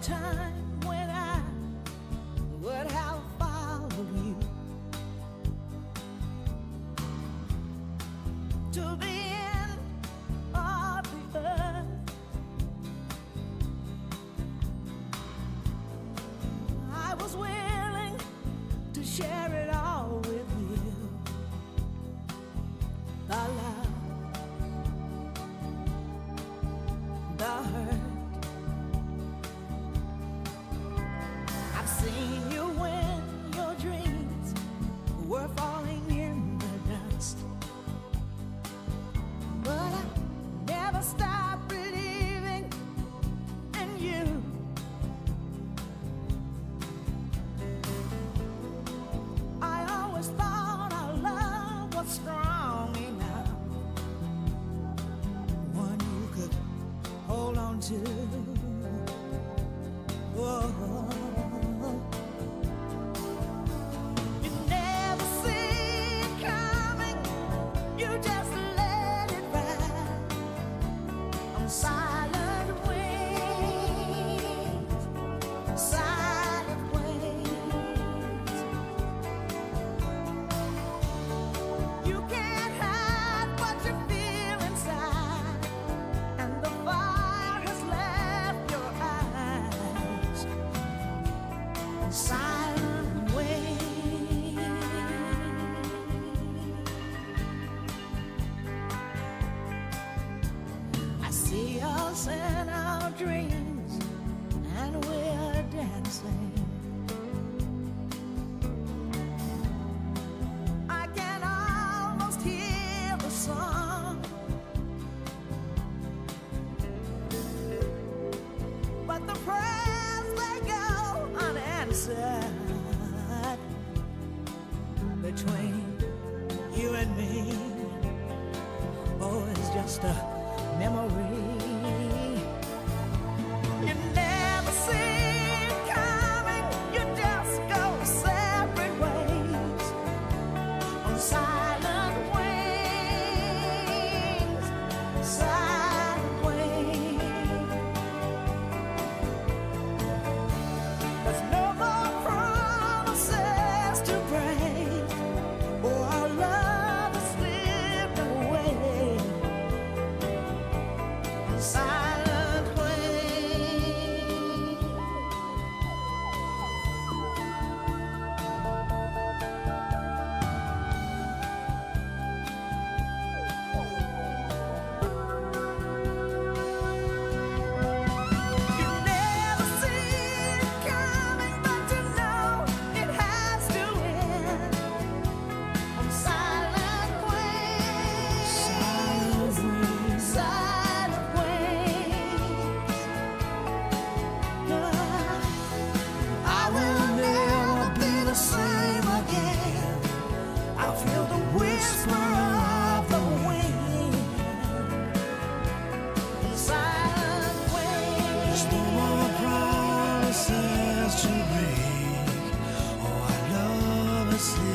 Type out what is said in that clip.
time when I would have followed you to the end of the earth. I was willing to share it all with you. The love, the hurt. I've seen you when your dreams were falling in the dust, but I never stopped believing in you. I always thought our love was strong enough, one you could hold on to. Whoa. You never see it coming, you just let it ride on silent wings, silent wings. You can't hide what you feel inside, and the fire has left your eyes. Silent wings. I see us in our dreams, and we're dancing. I can almost hear the song, but the prayers they go unanswered between you and me. Oh, it's just a memory. You never see it coming, you just go separate ways on silent wings, silent wings. There's no more promises to break. Oh, our love has slipped away. Silent wings. You never see it coming, but you know it has to end on silent wings, silent wings. I will never be the same again. I feel the whisper of the wind. Silent wings. There's no more promises to break. Oh, our love is